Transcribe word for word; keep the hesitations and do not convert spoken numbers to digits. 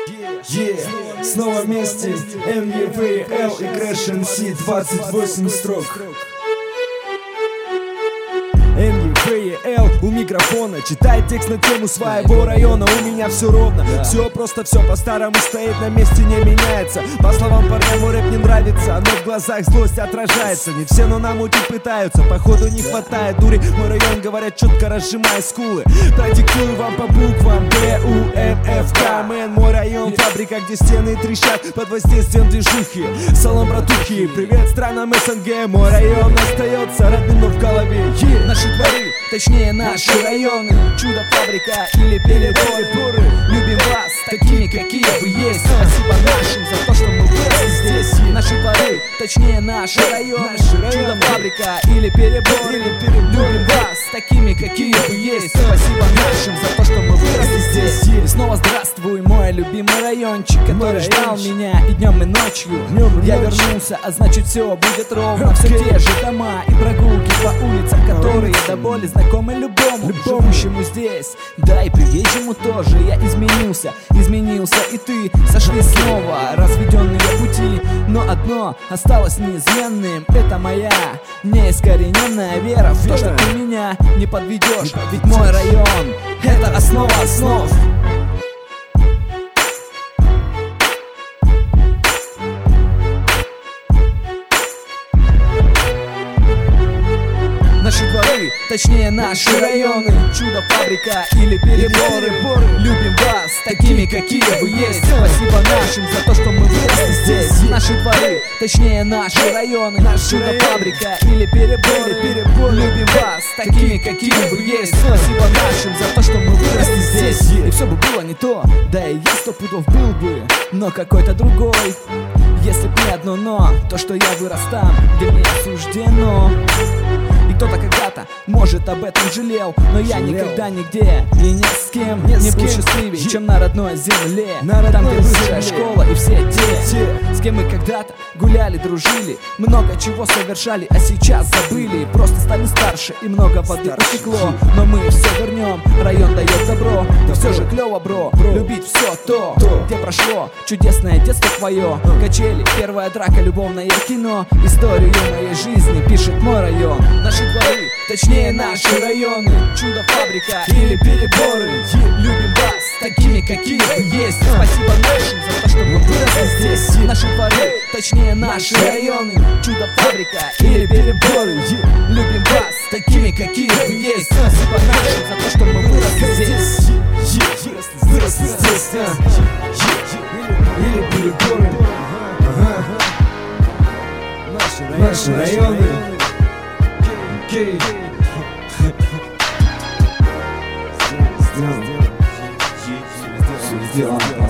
Yeah. Снова вместе эм и ви эл и Crash эн си, двадцать восемь строк. эм и ви эл у микрофона читает текст на тему своего района. У меня все ровно, да. Все просто, все по-старому стоит на месте, не меняется. По словам парня, мой рэп не нравится, но в глазах злость отражается. Не все, но намутить пытаются, походу не хватает дури. Мой район, говорят, четко разжимая скулы. Продиктую вам по буквам Б У М Ф К. Мэн, мой район, фабрика, где стены трещат под воздействием движухи. Салам, братухи, привет странам эс эн гэ. Мой район остается родным, но в голове yeah. Наши дворы, точнее наши районы, чудо-фабрика или переборы. Любим вас такими, какие вы есть. Спасибо нашим за то, что мы выросли здесь. Наши дворы, точнее наши районы, чудо-фабрика или переборы. Любим вас такими, какие вы есть. Спасибо нашим за то, что мы выросли здесь. И снова здравствуй, мой любимый райончик, который ждал меня и днем, и ночью. Я вернулся, а значит все будет ровно. Все те же дома и прогулки по улицам, которые до боли знакомы любому, живущему здесь, да и приезжему тоже. Я изменился, изменился и ты. Сошли снова разведенные пути, но одно осталось неизменным. Это моя неискорененная вера в то, что ты меня не подведешь. Ведь мой район — это основа основ. Наши дворы, точнее наши районы, чудо-фабрика или переборы. Любим вас такими, какие вы есть. Спасибо нашим за то, что мы выросли здесь. Наши дворы, точнее наши районы, чудо-фабрика или переборы. Любим вас такими, какие вы есть. Спасибо нашим за то, что мы выросли здесь. И все бы было не то, да и я сто пудов был бы, но какой-то другой. Если б не одно но, то что я вырос там, где мне суждено. И кто-то когда-то, может, об этом жалел, но я никогда нигде и ни с кем не был счастливее, чем на родной земле. Там, где высшая школа и все те, с кем мы когда-то гуляли, дружили, много чего совершали, а сейчас забыли. Просто стали старше и много воды потекло, но мы все вернем, район дает добро. И все же клево, бро, любить все то, где прошло чудесное детство твое. Качели, первая драка, любовное кино. Историю моей жизни пишет мой район. Наши дворы, точнее наши районы, чудо-фабрика или переборы. Любим вас такими, какие вы есть. Спасибо нашим за то, что мы выросли здесь. Наши дворы, точнее наши районы, чудо-фабрика или переборы. Любим вас такими, какие вы есть. Спасибо нашим за то, что мы выросли здесь. Выросли здесь, или переборы. Наши районы. Okay. Сделано. Сделано.